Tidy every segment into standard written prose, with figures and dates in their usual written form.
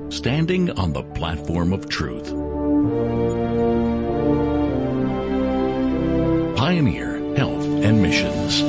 Standing on the platform of truth. Pioneer Health and Missions.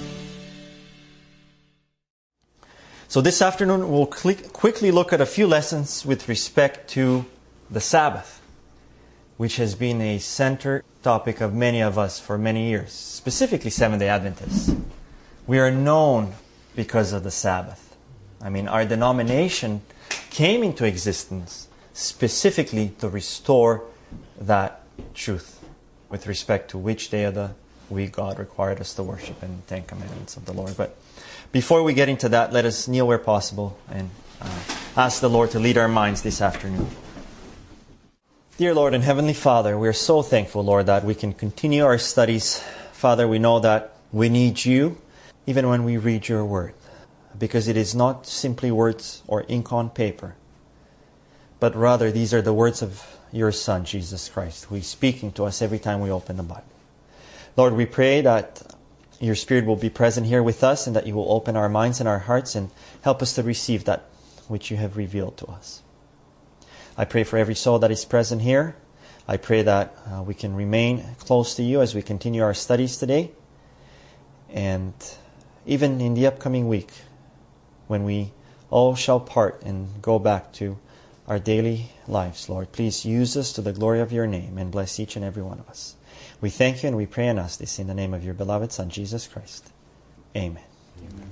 So this afternoon we'll quickly look at a few lessons with respect to the Sabbath, which has been a center topic of many of us for many years, specifically Seventh-day Adventists. We are known because of the Sabbath. I mean, our denomination came into existence specifically to restore that truth with respect to which day of the week God required us to worship and the Ten Commandments of the Lord. But before we get into that, let us kneel where possible and ask the Lord to lead our minds this afternoon. Dear Lord and Heavenly Father, we are so thankful, Lord, that we can continue our studies. Father, we know that we need You even when we read Your Word, because it is not simply words or ink on paper, but rather these are the words of Your Son, Jesus Christ, who is speaking to us every time we open the Bible. Lord, we pray that Your Spirit will be present here with us and that You will open our minds and our hearts and help us to receive that which You have revealed to us. I pray for every soul that is present here. I pray that we can remain close to You as we continue our studies today. And even in the upcoming week, when we all shall part and go back to our daily lives, Lord, please use us to the glory of Your name and bless each and every one of us. We thank You and we pray and ask this in the name of Your beloved Son, Jesus Christ. Amen. Amen.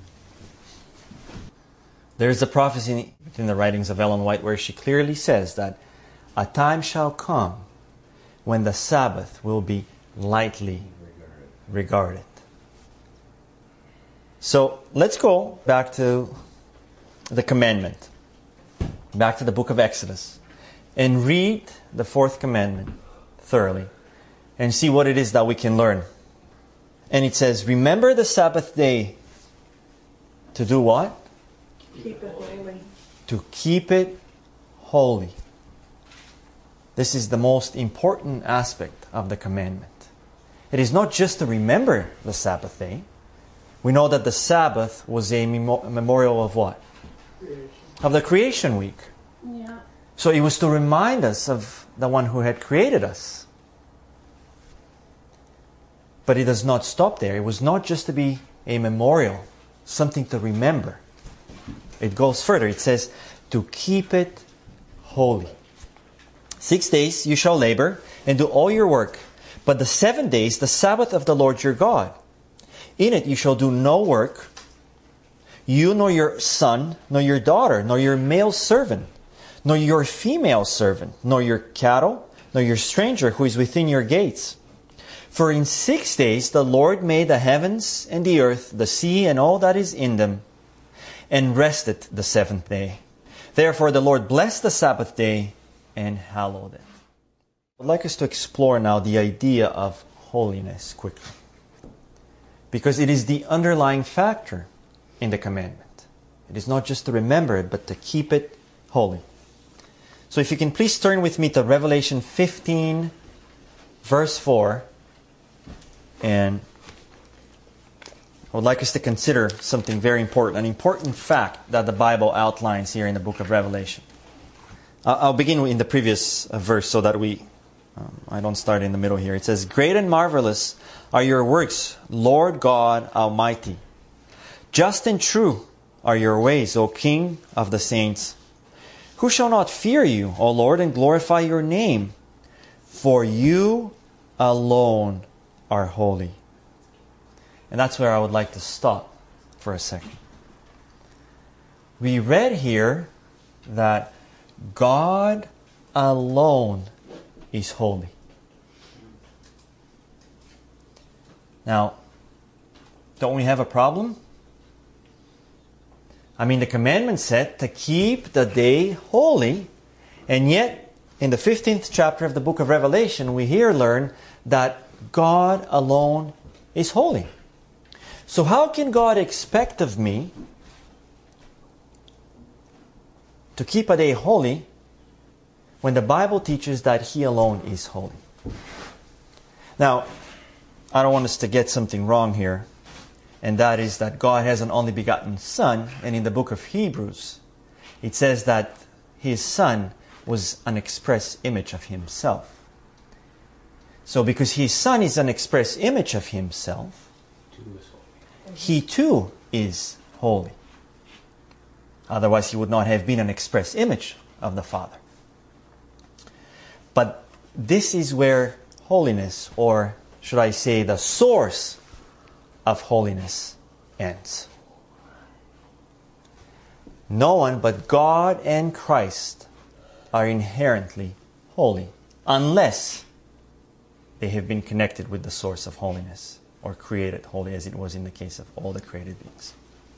There is a prophecy within the writings of Ellen White where she clearly says that a time shall come when the Sabbath will be lightly regarded. So let's go back to the commandment, back to the book of Exodus, and read the fourth commandment thoroughly and see what it is that we can learn. And it says, remember the Sabbath day to do what? Keep it holy. To keep it holy. This is the most important aspect of the commandment. It is not just to remember the Sabbath day. We know that the Sabbath was a memorial of what? Creation. Of the creation week. Yeah. So it was to remind us of the one who had created us. But it does not stop there. It was not just to be a memorial, something to remember. It goes further. It says, to keep it holy. 6 days you shall labor and do all your work. But the 7 days, the Sabbath of the Lord your God. In it you shall do no work, you nor your son, nor your daughter, nor your male servant, nor your female servant, nor your cattle, nor your stranger who is within your gates. For in 6 days the Lord made the heavens and the earth, the sea and all that is in them, and rested the seventh day. Therefore the Lord blessed the Sabbath day and hallowed it. I'd like us to explore now the idea of holiness quickly, because it is the underlying factor in the commandment. It is not just to remember it, but to keep it holy. So if you can please turn with me to Revelation 15, verse 4. And I would like us to consider something very important, an important fact that the Bible outlines here in the book of Revelation. I'll begin in the previous verse so that I don't start in the middle here. It says, great and marvelous are your works, Lord God Almighty. Just and true are your ways, O King of the saints. Who shall not fear You, O Lord, and glorify Your name? For You alone are holy. And that's where I would like to stop for a second. We read here that God alone is holy. Now, don't we have a problem? I mean, the commandment said to keep the day holy, and yet in the 15th chapter of the book of Revelation, we here learn that God alone is holy. So how can God expect of me to keep a day holy when the Bible teaches that He alone is holy? Now, I don't want us to get something wrong here, and that is that God has an only begotten Son, and in the book of Hebrews, it says that His Son was an express image of Himself. So because His Son is an express image of Himself, He too is holy. Otherwise, He would not have been an express image of the Father. But this is where holiness, or should I say the source of holiness, ends. No one but God and Christ are inherently holy, unless they have been connected with the source of holiness, or created holy, as it was in the case of all the created beings.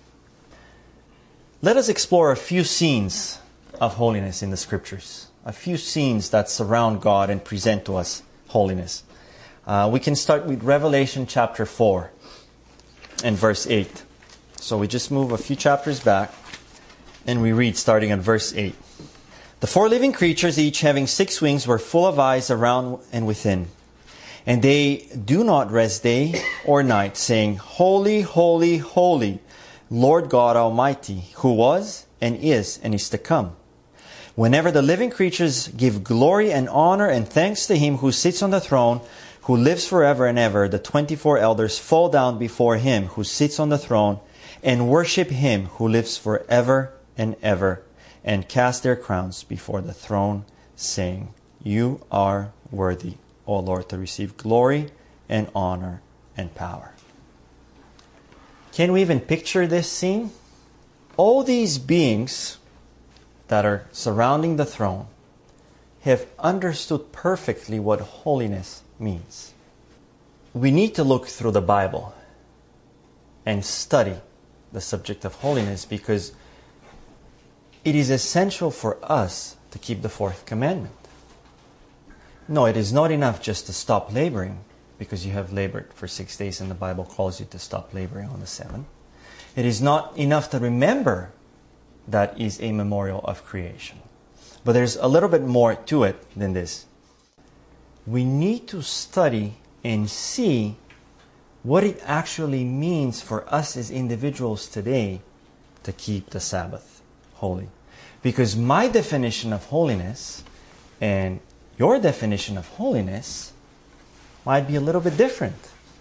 Let us explore a few scenes of holiness in the Scriptures, a few scenes that surround God and present to us holiness. We can start with Revelation chapter 4 and verse 8. So we just move a few chapters back and we read starting at verse 8. The 4 living creatures, each having 6 wings, were full of eyes around and within. And they do not rest day or night, saying, Holy, holy, holy, Lord God Almighty, who was and is to come. Whenever the living creatures give glory and honor and thanks to Him who sits on the throne, who lives forever and ever, the 24 elders fall down before Him who sits on the throne and worship Him who lives forever and ever, and cast their crowns before the throne, saying, You are worthy, O Lord, to receive glory and honor and power. Can we even picture this scene? All these beings that are surrounding the throne have understood perfectly what holiness means. We need to look through the Bible and study the subject of holiness, because it is essential for us to keep the 4th commandment. No, it is not enough just to stop laboring because you have labored for 6 days and the Bible calls you to stop laboring on the 7th. It is not enough to remember that is a memorial of creation. But there's a little bit more to it than this. We need to study and see what it actually means for us as individuals today to keep the Sabbath holy. Because my definition of holiness and your definition of holiness might be a little bit different.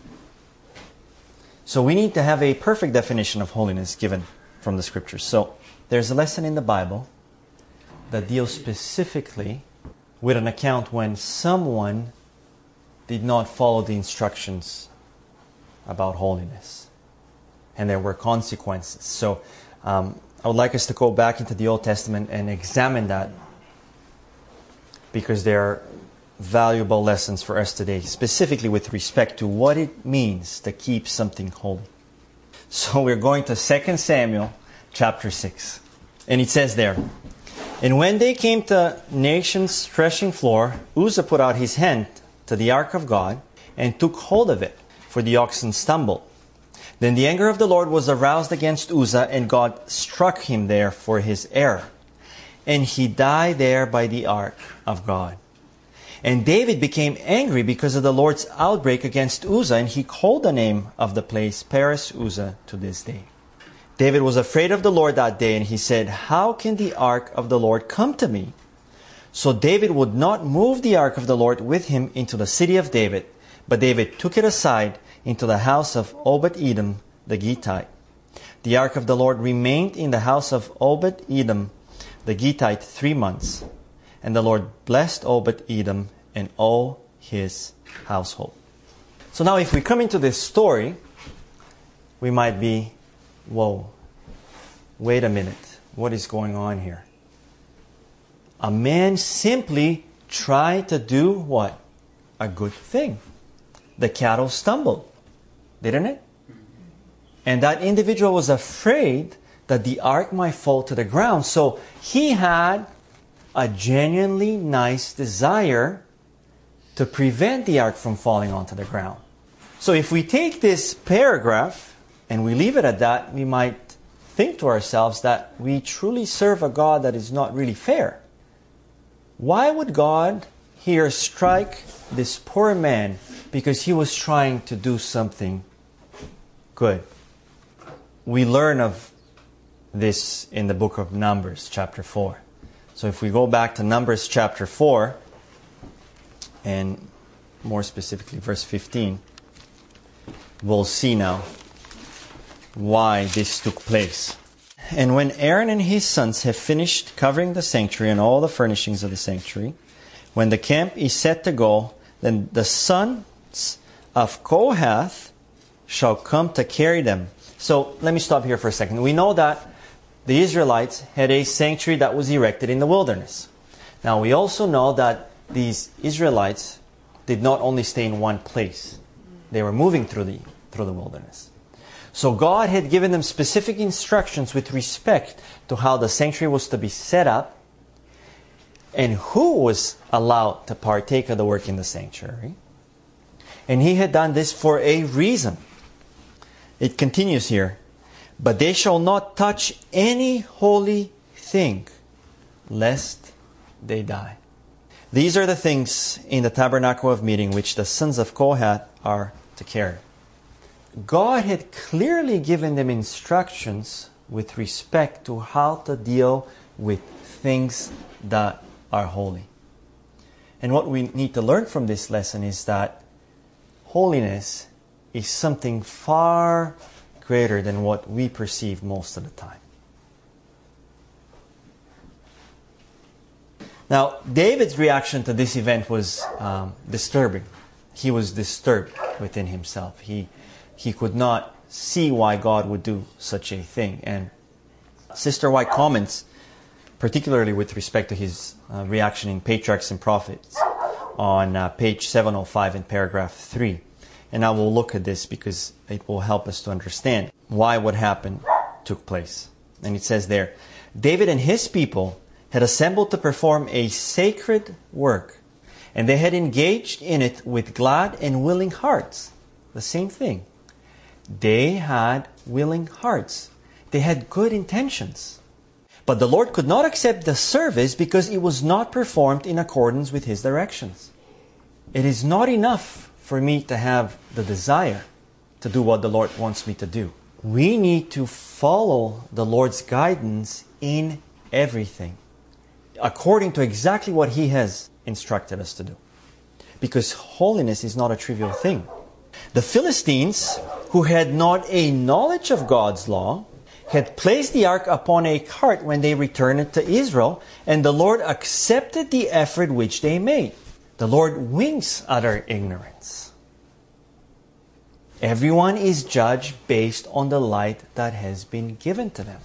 So we need to have a perfect definition of holiness given from the Scriptures. So there's a lesson in the Bible that deals specifically with an account when someone did not follow the instructions about holiness, and there were consequences. So I would like us to go back into the Old Testament and examine that, because there are valuable lessons for us today, specifically with respect to what it means to keep something holy. So we're going to 2 Samuel chapter 6. And it says there, And when they came to Naashon's threshing floor, Uzzah put out his hand to the ark of God and took hold of it, for the oxen stumbled. Then the anger of the Lord was aroused against Uzzah, and God struck him there for his error. And he died there by the ark of God. And David became angry because of the Lord's outbreak against Uzzah, and he called the name of the place Perez Uzzah to this day. David was afraid of the Lord that day, and he said, How can the ark of the Lord come to me? So David would not move the ark of the Lord with him into the city of David, but David took it aside into the house of Obed-Edom the Gittite. The ark of the Lord remained in the house of Obed-Edom the Gittite 3 months. And the Lord blessed Obed-Edom and all his household. So now if we come into this story, we might be, whoa, wait a minute, what is going on here? A man simply tried to do what? A good thing. The cattle stumbled, didn't it? And that individual was afraid that the ark might fall to the ground. So he had a genuinely nice desire to prevent the ark from falling onto the ground. So if we take this paragraph and we leave it at that, we might think to ourselves that we truly serve a God that is not really fair. Why would God here strike this poor man because he was trying to do something good? We learn of this in the book of Numbers, chapter 4. So if we go back to Numbers chapter 4, and more specifically verse 15, we'll see now why this took place. And when Aaron and his sons have finished covering the sanctuary and all the furnishings of the sanctuary, when the camp is set to go, then the sons of Kohath shall come to carry them. So let me stop here for a second. We know that the Israelites had a sanctuary that was erected in the wilderness. Now we also know that these Israelites did not only stay in one place. They were moving through the wilderness. So God had given them specific instructions with respect to how the sanctuary was to be set up and who was allowed to partake of the work in the sanctuary. And He had done this for a reason. It continues here. But they shall not touch any holy thing, lest they die. These are the things in the tabernacle of meeting which the sons of Kohath are to carry. God had clearly given them instructions with respect to how to deal with things that are holy. And what we need to learn from this lesson is that holiness is something far greater than what we perceive most of the time. Now, David's reaction to this event was disturbing. He was disturbed within himself. He could not see why God would do such a thing. And Sister White comments, particularly with respect to his reaction in Patriarchs and Prophets, on page 705 in paragraph 3. And I will look at this because it will help us to understand why what happened took place. And it says there, David and his people had assembled to perform a sacred work, and they had engaged in it with glad and willing hearts. The same thing. They had willing hearts. They had good intentions. But the Lord could not accept the service because it was not performed in accordance with His directions. It is not enough for me to have the desire to do what the Lord wants me to do. We need to follow the Lord's guidance in everything, according to exactly what He has instructed us to do. Because holiness is not a trivial thing. The Philistines, who had not a knowledge of God's law, had placed the ark upon a cart when they returned it to Israel, and the Lord accepted the effort which they made. The Lord winks at our ignorance. Everyone is judged based on the light that has been given to them.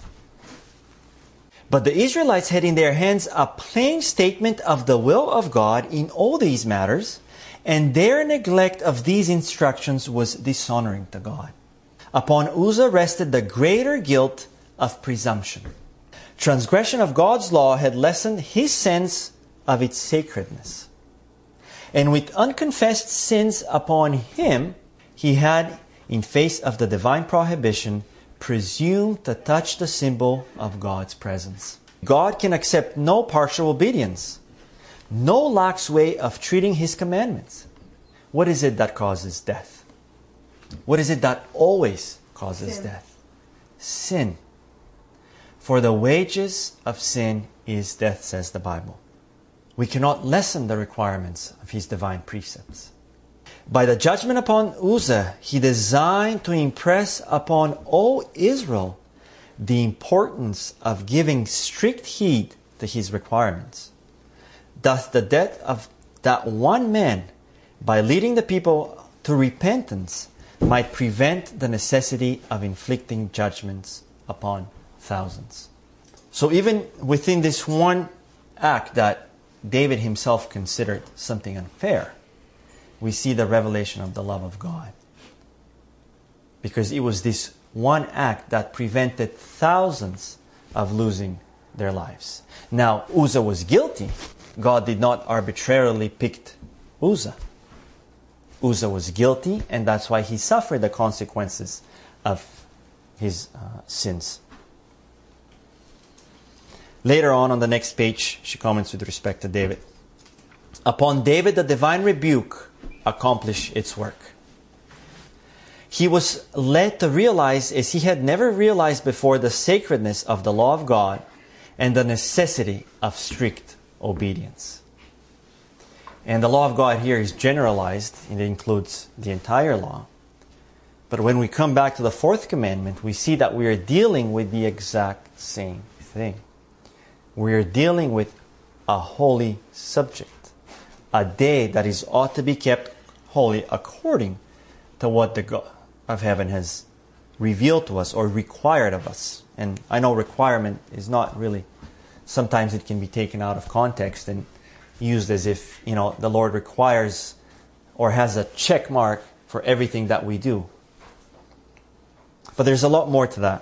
But the Israelites had in their hands a plain statement of the will of God in all these matters, and their neglect of these instructions was dishonoring to God. Upon Uzzah rested the greater guilt of presumption. Transgression of God's law had lessened his sense of its sacredness. And with unconfessed sins upon him, he had, in face of the divine prohibition, presumed to touch the symbol of God's presence. God can accept no partial obedience, no lax way of treating His commandments. What is it that causes death? What is it that always causes death? Sin. For the wages of sin is death, says the Bible. We cannot lessen the requirements of His divine precepts. By the judgment upon Uzzah, He designed to impress upon all Israel the importance of giving strict heed to His requirements. Thus the death of that one man, by leading the people to repentance, might prevent the necessity of inflicting judgments upon thousands. So even within this one act that David himself considered something unfair, we see the revelation of the love of God. Because it was this one act that prevented thousands of losing their lives. Now, Uzzah was guilty. God did not arbitrarily pick Uzzah. Uzzah was guilty, and that's why he suffered the consequences of his sins. Later on the next page, she comments with respect to David. Upon David, the divine rebuke accomplished its work. He was led to realize, as he had never realized before, the sacredness of the law of God and the necessity of strict obedience. And the law of God here is generalized. It includes the entire law. But when we come back to the fourth commandment, we see that we are dealing with the exact same thing. We are dealing with a holy subject, a day that is ought to be kept holy according to what the God of heaven has revealed to us or required of us. And I know requirement is not really, sometimes it can be taken out of context and used as if, the Lord requires or has a check mark for everything that we do. But there's a lot more to that.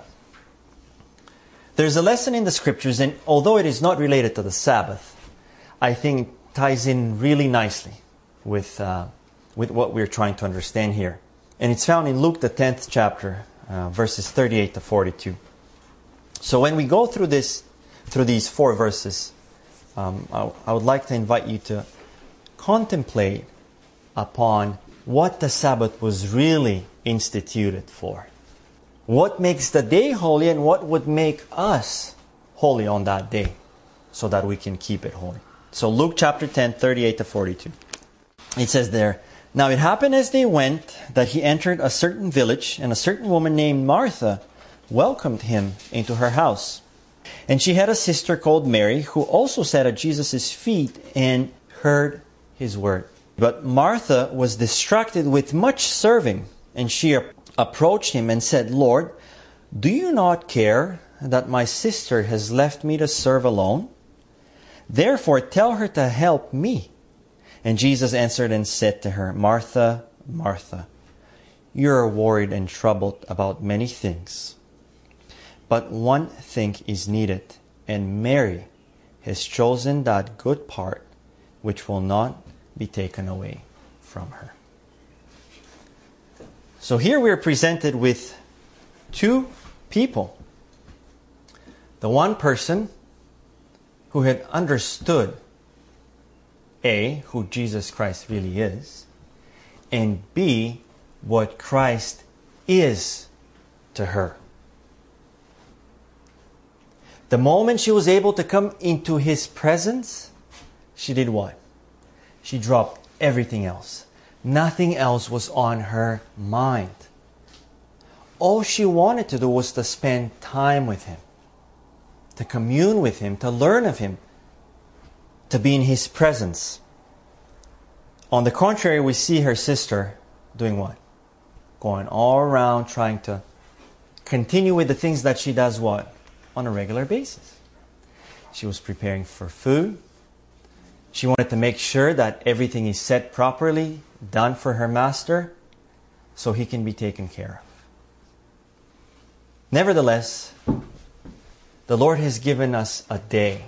There's a lesson in the scriptures, and although it is not related to the Sabbath, I think it ties in really nicely with what we're trying to understand here. And it's found in Luke, the 10th chapter, verses 38 to 42. So when we go through these 4 verses, I would like to invite you to contemplate upon what the Sabbath was really instituted for. What makes the day holy and what would make us holy on that day so that we can keep it holy. So Luke chapter 10, 38 to 42. It says there, "Now it happened as they went that he entered a certain village, and a certain woman named Martha welcomed him into her house. And she had a sister called Mary, who also sat at Jesus' feet and heard his word. But Martha was distracted with much serving, and she approached him and said, 'Lord, do you not care that my sister has left me to serve alone? Therefore tell her to help me.' And Jesus answered and said to her, 'Martha, Martha, you are worried and troubled about many things. But one thing is needed, and Mary has chosen that good part which will not be taken away from her.'" So here we are presented with 2 people. The one person who had understood A, who Jesus Christ really is, and B, what Christ is to her. The moment she was able to come into His presence, she did what? She dropped everything else. Nothing else was on her mind. All she wanted to do was to spend time with Him, to commune with Him, to learn of Him, to be in His presence. On the contrary, we see her sister doing what? Going all around trying to continue with the things that she does what? On a regular basis. She was preparing for food. She wanted to make sure that everything is set properly, done for her master, so he can be taken care of. Nevertheless, the Lord has given us a day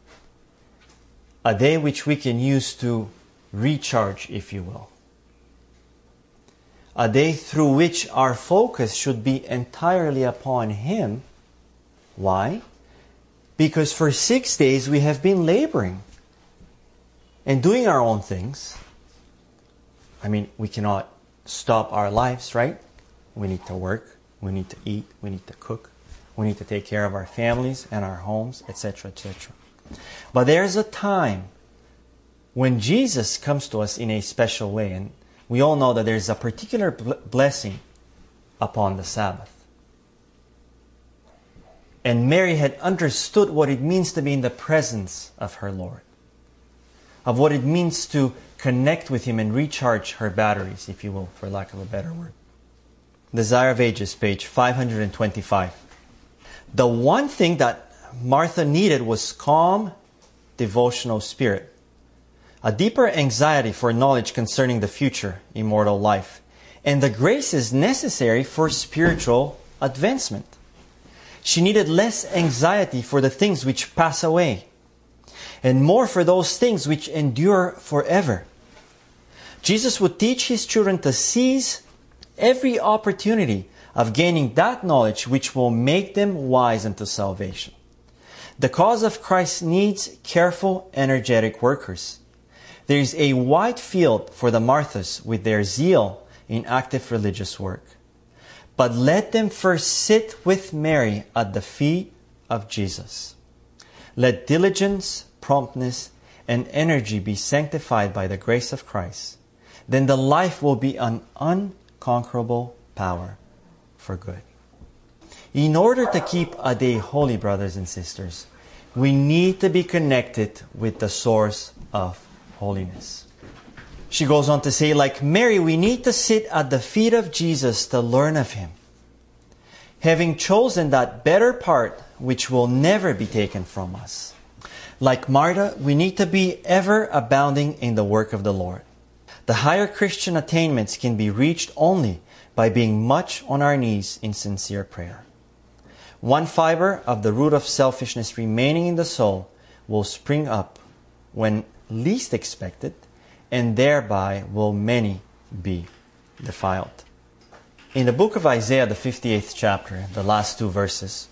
which we can use to recharge, if you will. A day through which our focus should be entirely upon Him. Why? Because for 6 days we have been laboring and doing our own things. I mean, we cannot stop our lives, right? We need to work, we need to eat, we need to cook, we need to take care of our families and our homes, etc., etc. But there's a time when Jesus comes to us in a special way, and we all know that there's a particular blessing upon the Sabbath. And Mary had understood what it means to be in the presence of her Lord, of what it means to connect with Him and recharge her batteries, if you will, for lack of a better word. Desire of Ages, page 525. The one thing that Martha needed was calm, devotional spirit, a deeper anxiety for knowledge concerning the future immortal life, and the graces necessary for spiritual advancement. She needed less anxiety for the things which pass away, and more for those things which endure forever. Jesus would teach His children to seize every opportunity of gaining that knowledge which will make them wise unto salvation. The cause of Christ needs careful, energetic workers. There is a wide field for the Marthas with their zeal in active religious work. But let them first sit with Mary at the feet of Jesus. Let diligence, promptness, and energy be sanctified by the grace of Christ. Then the life will be an unconquerable power for good. In order to keep a day holy, brothers and sisters, we need to be connected with the source of holiness. She goes on to say, like Mary, we need to sit at the feet of Jesus to learn of Him, having chosen that better part which will never be taken from us. Like Martha, we need to be ever abounding in the work of the Lord. The higher Christian attainments can be reached only by being much on our knees in sincere prayer. One fiber of the root of selfishness remaining in the soul will spring up when least expected, and thereby will many be defiled. In the book of Isaiah, the 58th chapter, the last 2 verses,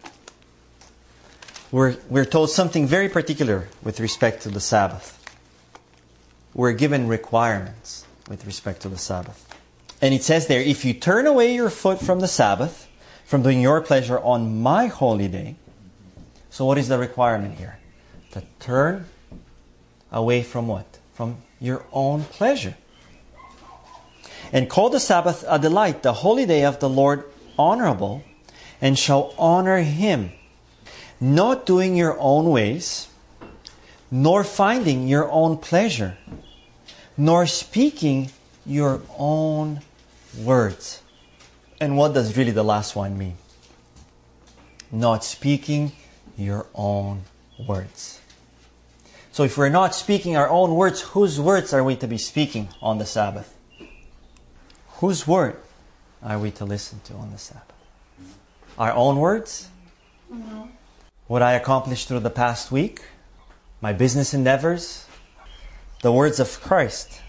we're told something very particular with respect to the Sabbath. We're given requirements with respect to the Sabbath. And it says there, if you turn away your foot from the Sabbath, from doing your pleasure on my holy day. So what is the requirement here? To turn away from what? From your own pleasure. And call the Sabbath a delight, the holy day of the Lord honorable, and shall honor Him, not doing your own ways, nor finding your own pleasure, nor speaking your own words. And what does really the last one mean? Not speaking your own words. So if we're not speaking our own words, whose words are we to be speaking on the Sabbath? Whose word are we to listen to on the Sabbath? Our own words? No. What I accomplished through the past week? My business endeavors? The words of Christ.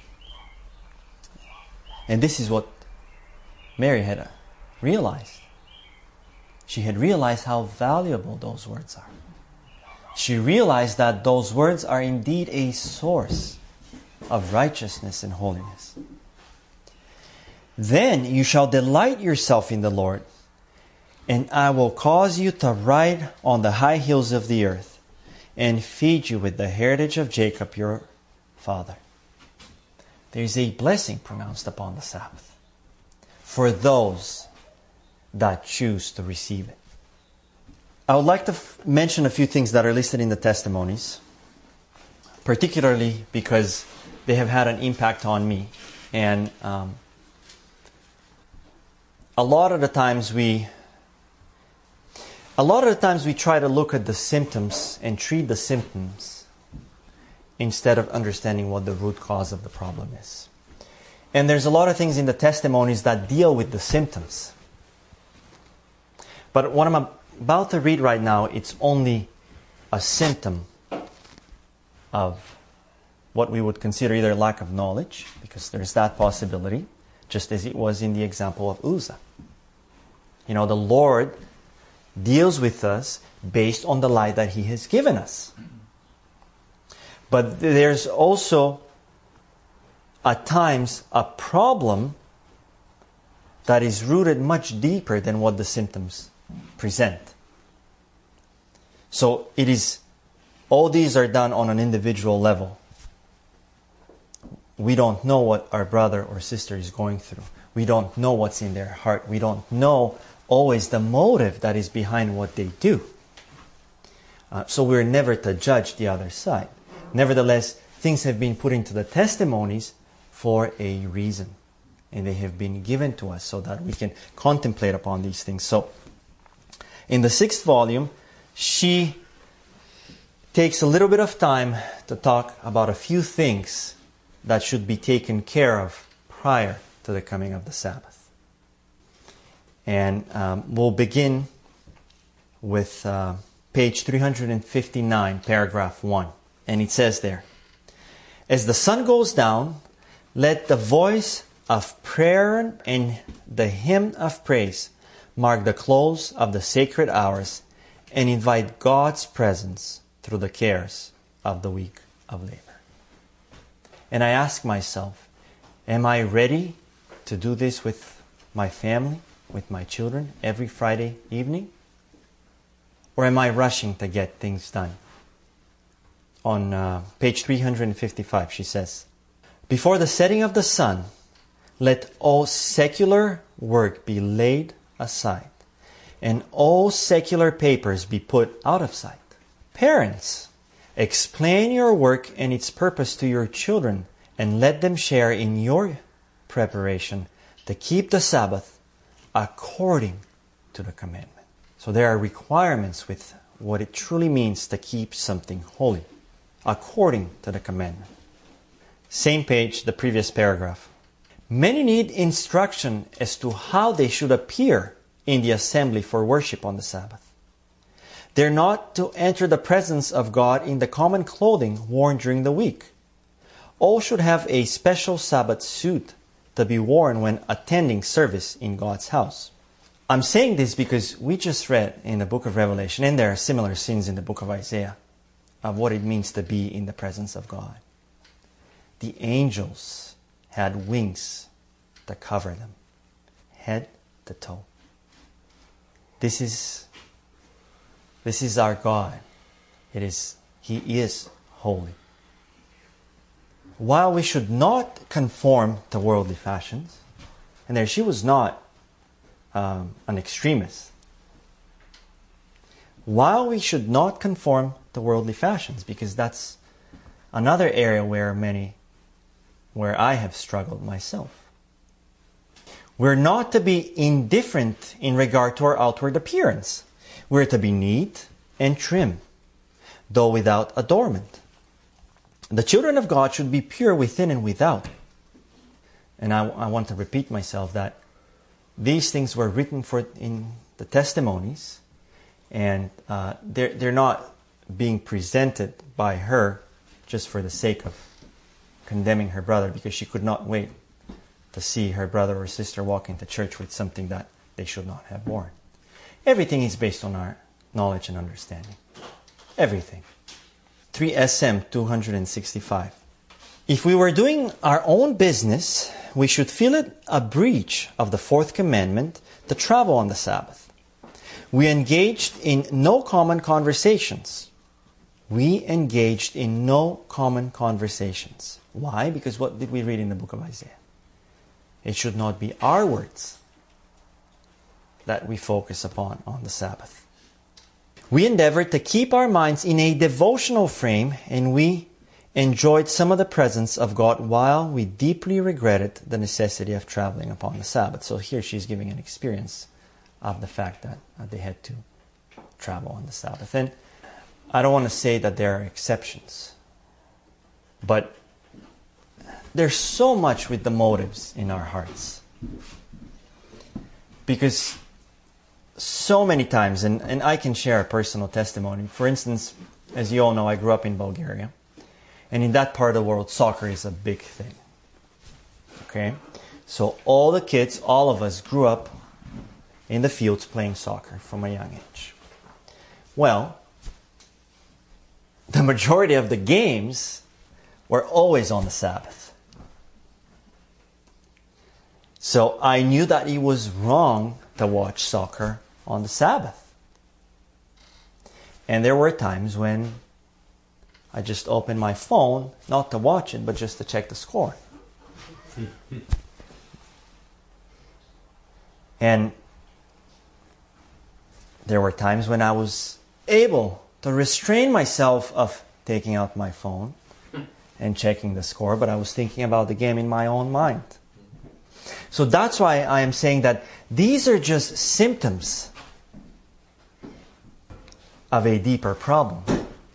And this is what Mary had realized. She had realized how valuable those words are. She realized that those words are indeed a source of righteousness and holiness. Then you shall delight yourself in the Lord, and I will cause you to ride on the high hills of the earth, and feed you with the heritage of Jacob your father. There is a blessing pronounced upon the Sabbath for those that choose to receive it. I would like to mention a few things that are listed in the testimonies, particularly because they have had an impact on me. And a lot of the times we try to look at the symptoms and treat the symptoms instead of understanding what the root cause of the problem is. And there's a lot of things in the testimonies that deal with the symptoms. But what I'm about to read right now, it's only a symptom of what we would consider either lack of knowledge, because there's that possibility, just as it was in the example of Uzzah. You know, the Lord deals with us based on the light that He has given us. But there's also, at times, a problem that is rooted much deeper than what the symptoms present. So it is, all these are done on an individual level. We don't know what our brother or sister is going through. We don't know what's in their heart. We don't know always the motive that is behind what they do. So we're never to judge the other side. Nevertheless, things have been put into the testimonies for a reason. And they have been given to us so that we can contemplate upon these things. So, in the 6th volume, she takes a little bit of time to talk about a few things that should be taken care of prior to the coming of the Sabbath. And we'll begin with page 359, paragraph 1. And it says there, as the sun goes down, let the voice of prayer and the hymn of praise mark the close of the sacred hours and invite God's presence through the cares of the week of labor. And I ask myself, am I ready to do this with my family, with my children, every Friday evening? Or am I rushing to get things done on page 355, she says, "Before the setting of the sun, let all secular work be laid aside, and all secular papers be put out of sight. Parents, explain your work and its purpose to your children, and let them share in your preparation to keep the Sabbath according to the commandment." So there are requirements with what it truly means to keep something holy, according to the commandment. Same page, the previous paragraph. "Many need instruction as to how they should appear in the assembly for worship on the Sabbath. They're not to enter the presence of God in the common clothing worn during the week. All should have a special Sabbath suit to be worn when attending service in God's house." I'm saying this because we just read in the book of Revelation, and there are similar scenes in the book of Isaiah, of what it means to be in the presence of God. The angels had wings to cover them, head to toe. This is our God. He is holy. While we should not conform to worldly fashions, and there she was not an extremist. While we should not conform to worldly fashions, because that's another area where I have struggled myself. We're not to be indifferent in regard to our outward appearance. We're to be neat and trim, though without adornment. The children of God should be pure within and without. And I want to repeat myself that these things were written in the testimonies, and they're not being presented by her just for the sake of condemning her brother, because she could not wait to see her brother or sister walk into church with something that they should not have worn. Everything is based on our knowledge and understanding. Everything. 3SM 265. "If we were doing our own business, we should feel it a breach of the fourth commandment to travel on the Sabbath. We engaged in no common conversations. Why? Because what did we read in the book of Isaiah? It should not be our words that we focus upon on the Sabbath. We endeavored to keep our minds in a devotional frame, and we enjoyed some of the presence of God while we deeply regretted the necessity of traveling upon the Sabbath." So here she's giving an experience of the fact that they had to travel on the Sabbath. And I don't want to say that there are exceptions, but there's so much with the motives in our hearts. Because so many times, and I can share a personal testimony. For instance, as you all know, I grew up in Bulgaria. And in that part of the world, soccer is a big thing. Okay? So all the kids, all of us, grew up in the fields playing soccer from a young age. Well, the majority of the games were always on the Sabbath. So I knew that it was wrong to watch soccer on the Sabbath. And there were times when I just opened my phone, not to watch it, but just to check the score. And there were times when I was able to restrain myself of taking out my phone and checking the score, but I was thinking about the game in my own mind. So that's why I am saying that these are just symptoms of a deeper problem.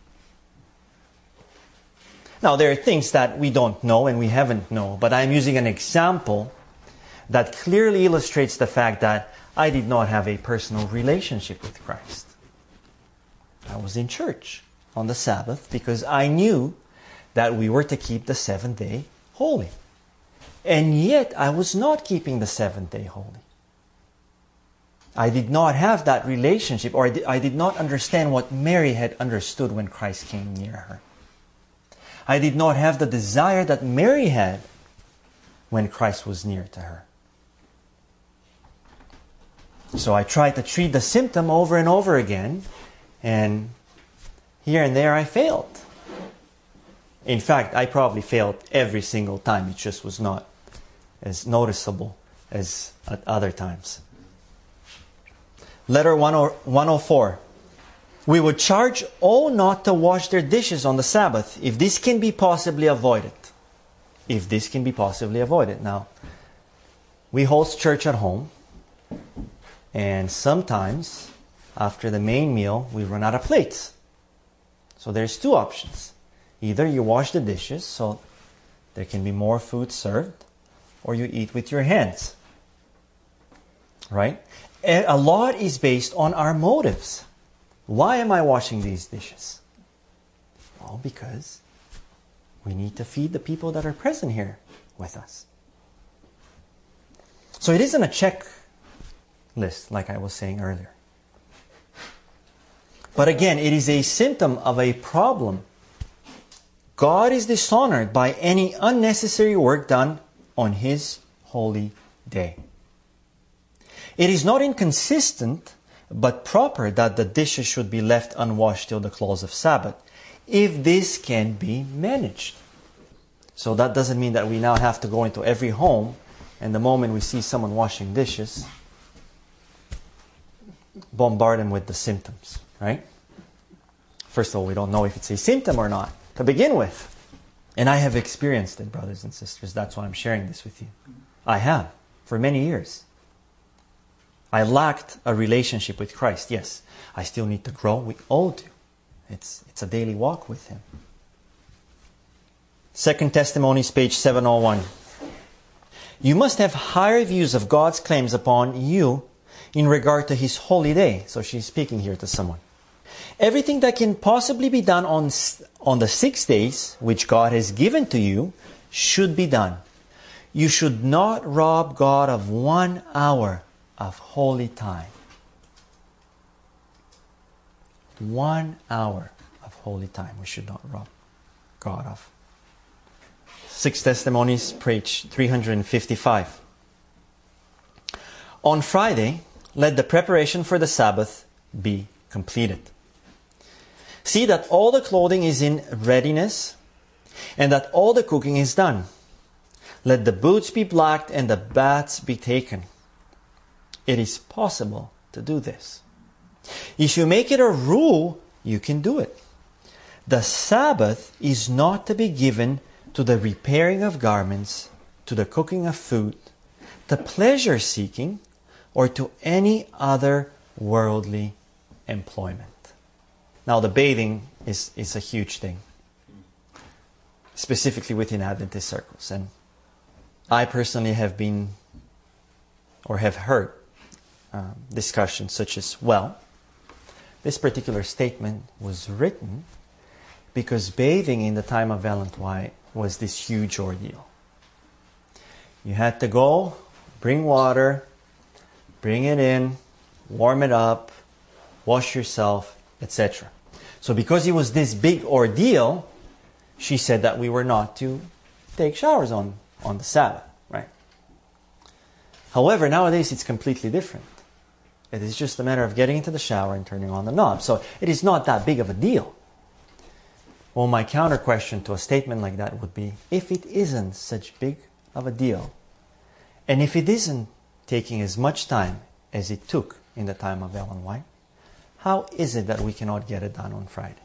Now, there are things that we don't know and we haven't known, but I'm using an example that clearly illustrates the fact that I did not have a personal relationship with Christ. I was in church on the Sabbath because I knew that we were to keep the seventh day holy. And yet, I was not keeping the seventh day holy. I did not have that relationship, or I did not understand what Mary had understood when Christ came near her. I did not have the desire that Mary had when Christ was near to her. So I tried to treat the symptom over and over again, and here and there I failed. In fact, I probably failed every single time. It just was not as noticeable as at other times. Letter 104. We would charge all not to wash their dishes on the Sabbath if this can be possibly avoided. If this can be possibly avoided. Now, we host church at home, and sometimes after the main meal we run out of plates. So there's two options. Either you wash the dishes so there can be more food served, or you eat with your hands. Right? And a lot is based on our motives. Why am I washing these dishes? Well, because we need to feed the people that are present here with us. So it isn't a checklist, like I was saying earlier. But again, it is a symptom of a problem. God is dishonored by any unnecessary work done on His holy day. It is not inconsistent, but proper that the dishes should be left unwashed till the close of Sabbath, if this can be managed. So that doesn't mean that we now have to go into every home, and the moment we see someone washing dishes, bombard them with the symptoms, right? First of all, we don't know if it's a symptom or not to begin with. And I have experienced it, brothers and sisters. That's why I'm sharing this with you. I have, for many years. I lacked a relationship with Christ. Yes, I still need to grow. We all do. It's a daily walk with Him. 2 Testimonies, page 701. You must have higher views of God's claims upon you in regard to His holy day. So she's speaking here to someone. Everything that can possibly be done on the 6 days, which God has given to you, should be done. You should not rob God of 1 hour of holy time. 1 hour of holy time we should not rob God of. 6 Testimonies, page 355. On Friday, let the preparation for the Sabbath be completed. See that all the clothing is in readiness, and that all the cooking is done. Let the boots be blacked and the baths be taken. It is possible to do this. If you make it a rule, you can do it. The Sabbath is not to be given to the repairing of garments, to the cooking of food, to pleasure seeking, or to any other worldly employment. Now, the bathing is a huge thing, specifically within Adventist circles. And I personally have been, or have heard, discussions such as, well, this particular statement was written because bathing in the time of Ellen White was this huge ordeal. You had to go, bring water, bring it in, warm it up, wash yourself, etc. So because it was this big ordeal, she said that we were not to take showers on the Sabbath, right? However, nowadays it's completely different. It is just a matter of getting into the shower and turning on the knob. So it is not that big of a deal. Well, my counter question to a statement like that would be, if it isn't such big of a deal, and if it isn't taking as much time as it took in the time of Ellen White, how is it that we cannot get it done on Friday?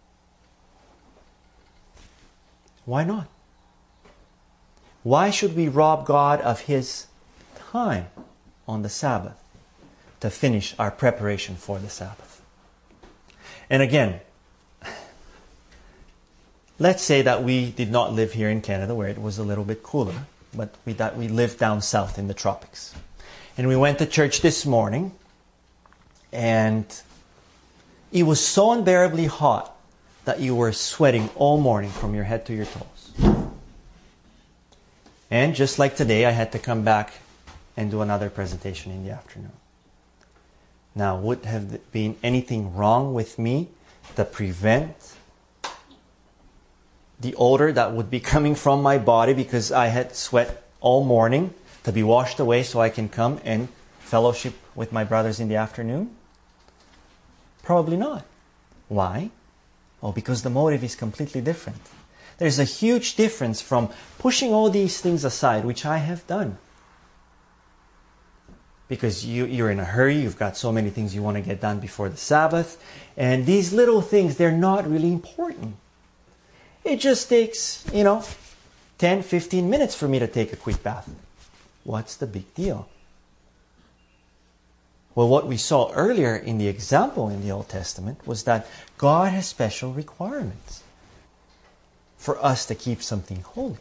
Why not? Why should we rob God of His time on the Sabbath to finish our preparation for the Sabbath? And again, let's say that we did not live here in Canada where it was a little bit cooler, but we lived down south in the tropics. And we went to church this morning, and it was so unbearably hot that you were sweating all morning from your head to your toes. And just like today, I had to come back and do another presentation in the afternoon. Now, would have been anything wrong with me to prevent the odor that would be coming from my body because I had sweat all morning to be washed away so I can come and fellowship with my brothers in the afternoon? Probably not. Why? Oh, because the motive is completely different. There's a huge difference from pushing all these things aside, which I have done. Because you're in a hurry, you've got so many things you want to get done before the Sabbath. And these little things, they're not really important. It just takes, 10, 15 minutes for me to take a quick bath. What's the big deal? Well, what we saw earlier in the example in the Old Testament was that God has special requirements for us to keep something holy.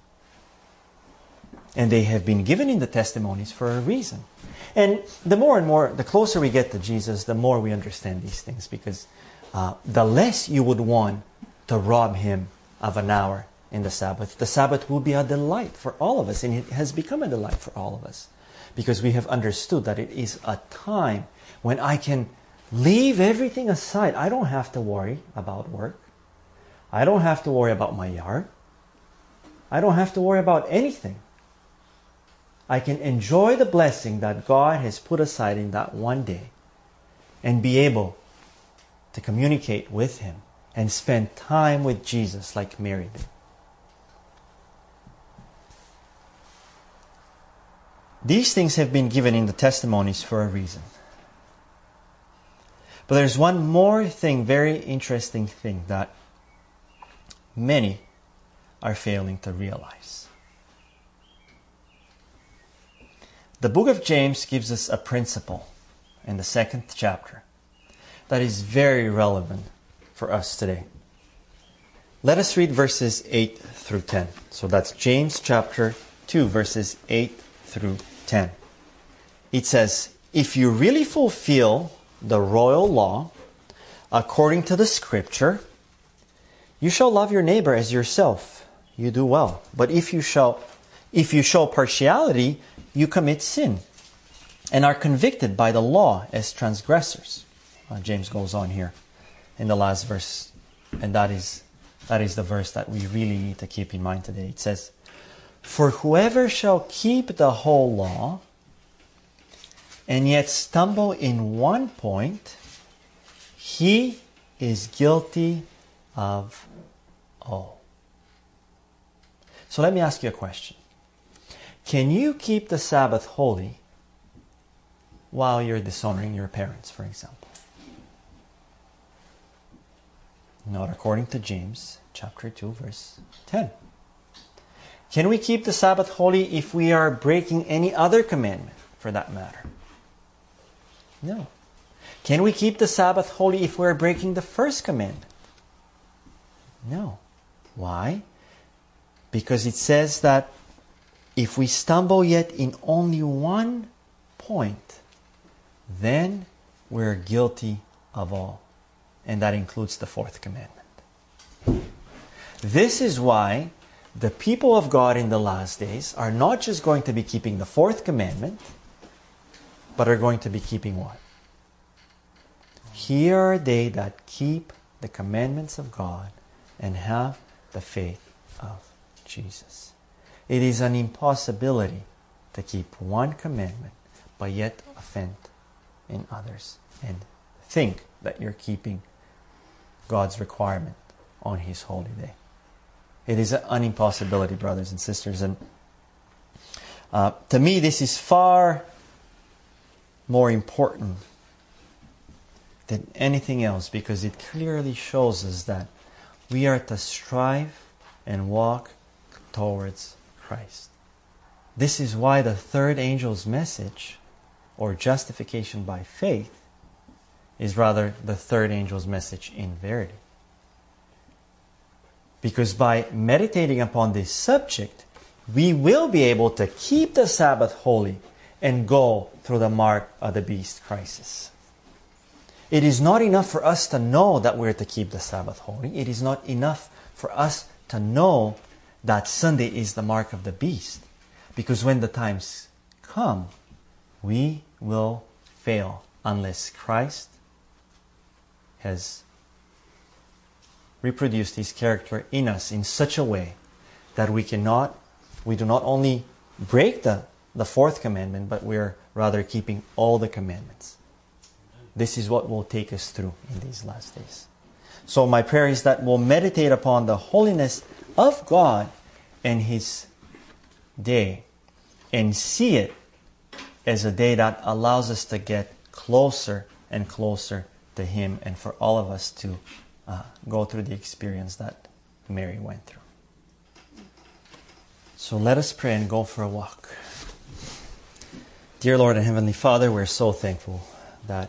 And they have been given in the testimonies for a reason. And the more and more, the closer we get to Jesus, the more we understand these things. Because the less you would want to rob Him of an hour in the Sabbath will be a delight for all of us. And it has become a delight for all of us. Because we have understood that it is a time when I can leave everything aside. I don't have to worry about work. I don't have to worry about my yard. I don't have to worry about anything. I can enjoy the blessing that God has put aside in that one day and be able to communicate with Him and spend time with Jesus like Mary did. These things have been given in the testimonies for a reason. But there's one more thing, very interesting thing that many are failing to realize. The book of James gives us a principle in the 2nd chapter that is very relevant for us today. Let us read verses 8 through 10. So that's James chapter 2, verses 8 through 10. It says, "If you really fulfill the royal law according to the Scripture, you shall love your neighbor as yourself. You do well. But if you show partiality, you commit sin and are convicted by the law as transgressors." James goes on here in the last verse, and that is the verse that we really need to keep in mind today. It says, "For whoever shall keep the whole law and yet stumble in one point, he is guilty of all." So let me ask you a question. Can you keep the Sabbath holy while you're dishonoring your parents, for example? Not according to James chapter 2, verse 10. Can we keep the Sabbath holy if we are breaking any other commandment, for that matter? No. Can we keep the Sabbath holy if we are breaking the first commandment? No. Why? Because it says that if we stumble yet in only one point, then we're guilty of all. And that includes the 4th commandment. This is why the people of God in the last days are not just going to be keeping the 4th commandment, but are going to be keeping what? Here are they that keep the commandments of God and have the faith of Jesus. It is an impossibility to keep one commandment, but yet offend in others and think that you're keeping God's requirement on His holy day. It is an impossibility, brothers and sisters. And to me, this is far more important than anything else, because it clearly shows us that we are to strive and walk towards Christ. This is why the 3rd angel's message, or justification by faith, is rather the 3rd angel's message in verity. Because by meditating upon this subject, we will be able to keep the Sabbath holy and go through the mark of the beast crisis. It is not enough for us to know that we're to keep the Sabbath holy. It is not enough for us to know that Sunday is the mark of the beast. Because when the times come, we will fail unless Christ has reproduced His character in us in such a way that we do not only break the 4th commandment, but we're rather keeping all the commandments. This is what will take us through in these last days. So my prayer is that we'll meditate upon the holiness of God and His day and see it as a day that allows us to get closer and closer to Him, and for all of us to go through the experience that Mary went through. So let us pray and go for a walk. Dear Lord and Heavenly Father, we're so thankful that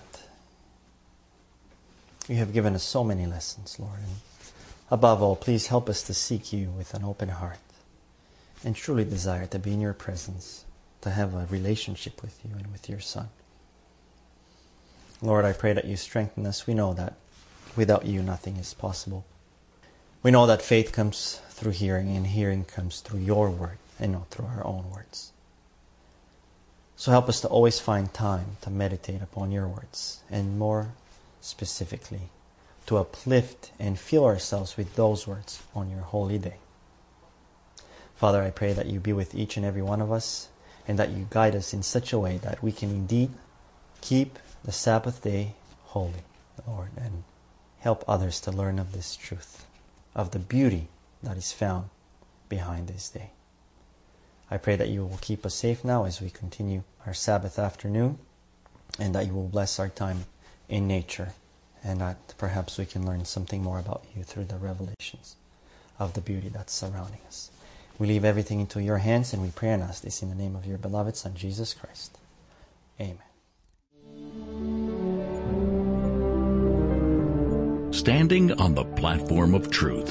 You have given us so many lessons, Lord. And above all, please help us to seek You with an open heart and truly desire to be in Your presence, to have a relationship with You and with Your Son. Lord, I pray that You strengthen us. We know that without You, nothing is possible. We know that faith comes through hearing, and hearing comes through Your word and not through our own words. So help us to always find time to meditate upon Your words, and more specifically, to uplift and fill ourselves with those words on Your holy day. Father, I pray that You be with each and every one of us, and that You guide us in such a way that we can indeed keep the Sabbath day holy, Lord, and help others to learn of this truth, of the beauty that is found behind this day. I pray that You will keep us safe now as we continue our Sabbath afternoon, and that You will bless our time in nature, and that perhaps we can learn something more about You through the revelations of the beauty that's surrounding us. We leave everything into Your hands, and we pray and ask this in the name of Your beloved Son, Jesus Christ. Amen. Standing on the platform of truth.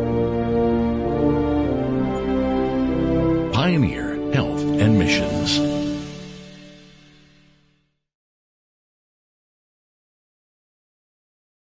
Pioneer Health and Missions.